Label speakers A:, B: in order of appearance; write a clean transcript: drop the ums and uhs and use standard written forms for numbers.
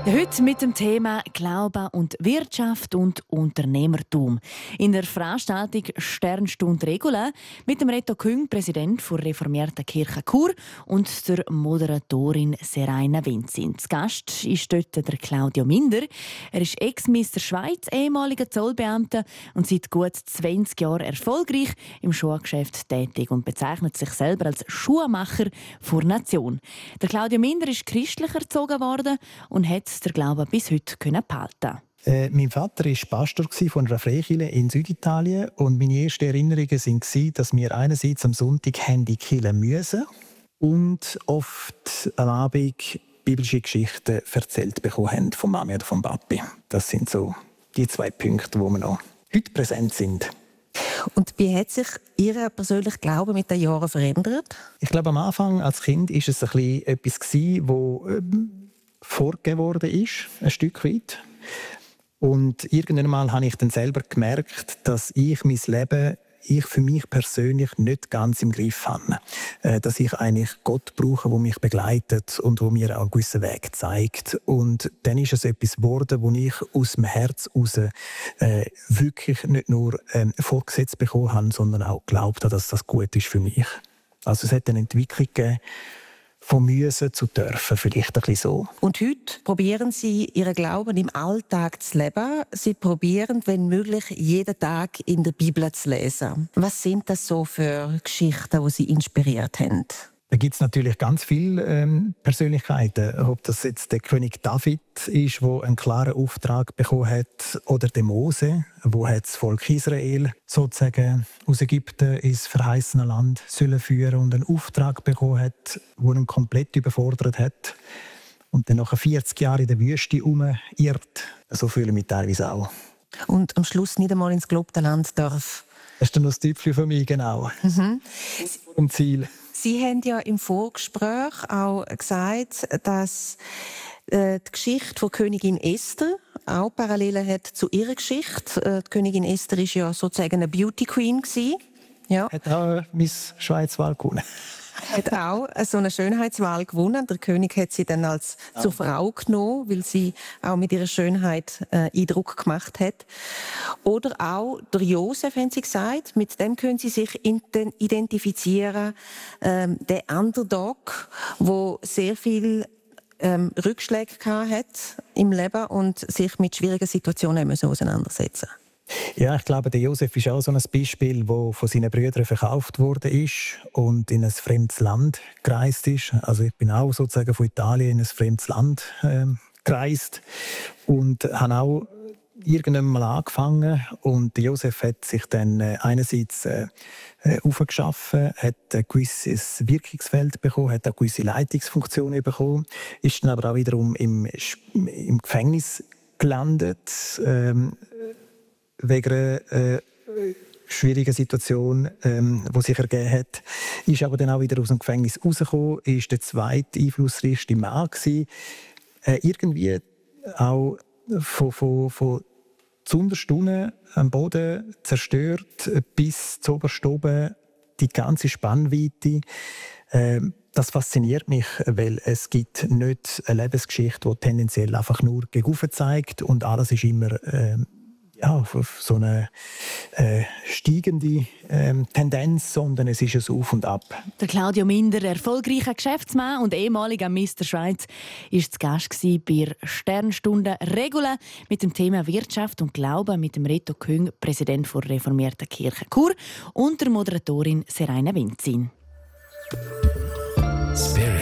A: Ja, heute mit dem Thema Glauben und Wirtschaft und Unternehmertum. In der Veranstaltung Sternstunde Regula mit dem Reto Küng, Präsident der Reformierten Kirche Chur, und der Moderatorin Seraina Vincent. Zu Gast ist dort der Claudio Minder. Er ist Ex-Miss der Schweiz, ehemaliger Zollbeamter und seit gut 20 Jahren erfolgreich im Schuhgeschäft tätig und bezeichnet sich selber als Schuhmacher vor Nation. Der Claudio Minder ist christlich erzogen worden und hat der Glaube bis heute behalten.
B: Mein Vater war Pastor von einer Freikirche in Süditalien und meine ersten Erinnerungen waren, dass wir einerseits am Sonntag in die Kirche müssen und oft am Abend biblische Geschichten erzählt bekommen haben von Mami oder vom Papi. Das sind so die zwei Punkte, wo wir noch heute präsent sind.
C: Und wie hat sich Ihr persönlicher Glaube mit den Jahren verändert?
B: Ich glaube, am Anfang als Kind war es etwas, das vorgegeben worden ist, ein Stück weit. Und irgendwann einmal habe ich dann selber gemerkt, dass ich mein Leben für mich persönlich nicht ganz im Griff habe. Dass ich eigentlich Gott brauche, der mich begleitet und der mir auch einen gewissen Weg zeigt. Und dann ist es etwas geworden, wo ich aus dem Herz heraus wirklich nicht nur vorgesetzt bekommen habe, sondern auch geglaubt habe, dass das gut ist für mich. Also es hat eine Entwicklung gegeben, von müssen zu dürfen, vielleicht ein bisschen so.
C: Und heute probieren Sie, Ihren Glauben im Alltag zu leben. Sie probieren, wenn möglich, jeden Tag in der Bibel zu lesen. Was sind das so für Geschichten, die Sie inspiriert haben?
B: Da gibt es natürlich ganz viele Persönlichkeiten. Ob das jetzt der König David ist, der einen klaren Auftrag bekommen hat, oder der Mose, wo das Volk Israel sozusagen aus Ägypten ins verheißene Land führen und einen Auftrag bekommen hat, der ihn komplett überfordert hat und dann nach 40 Jahren in der Wüste irrt. So fühle ich mich teilweise auch.
C: Und am Schluss nicht einmal ins gelobte Land darf.
B: Das ist dann noch das Tüpfchen für mich, genau. Vom Ziel.
C: Sie haben ja im Vorgespräch auch gesagt, dass die Geschichte von Königin Esther auch Parallelen hat zu ihrer Geschichte. Die Königin Esther war ja sozusagen eine Beauty Queen. Ja.
B: Hat auch Miss Schweiz-Wahl gewonnen.
C: Hat auch so eine Schönheitswahl gewonnen. Der König hat sie dann als zur Frau genommen, weil sie auch mit ihrer Schönheit Eindruck gemacht hat. Oder auch der Josef, haben sie gesagt, mit dem können sie sich identifizieren. Der Underdog, der sehr viel Rückschläge hat im Leben und sich mit schwierigen Situationen auseinandersetzen musste.
B: Ja, ich glaube, der Josef ist auch so ein Beispiel, der von seinen Brüdern verkauft worden ist und in ein fremdes Land gereist ist. Also ich bin auch sozusagen von Italien in ein fremdes Land gereist und habe auch irgendwann mal angefangen. Und der Josef hat sich dann einerseits aufgeschaffen, hat ein gewisses Wirkungsfeld bekommen, hat eine gewisse Leitungsfunktion bekommen, ist dann aber auch wiederum im Gefängnis gelandet, wegen einer schwierigen Situation, die sich ergeben hat. Ist aber dann auch wieder aus dem Gefängnis rausgekommen, ist der zweite einflussreichste Mann gewesen. Irgendwie auch von zuunterst unten am Boden zerstört bis zu oberst oben die ganze Spannweite. Das fasziniert mich, weil es gibt nicht eine Lebensgeschichte, die tendenziell einfach nur gegen oben zeigt und alles ist immer auf so eine steigende Tendenz, sondern es ist ein Auf und Ab.
A: Der Claudio Minder, erfolgreicher Geschäftsmann und ehemaliger Mr. Schweiz, war zu Gast bei der Sternstunde Regula mit dem Thema Wirtschaft und Glauben mit dem Reto Küng, Präsident der Reformierten Kirche Chur, und der Moderatorin Seraina Vincent.
D: Spirit.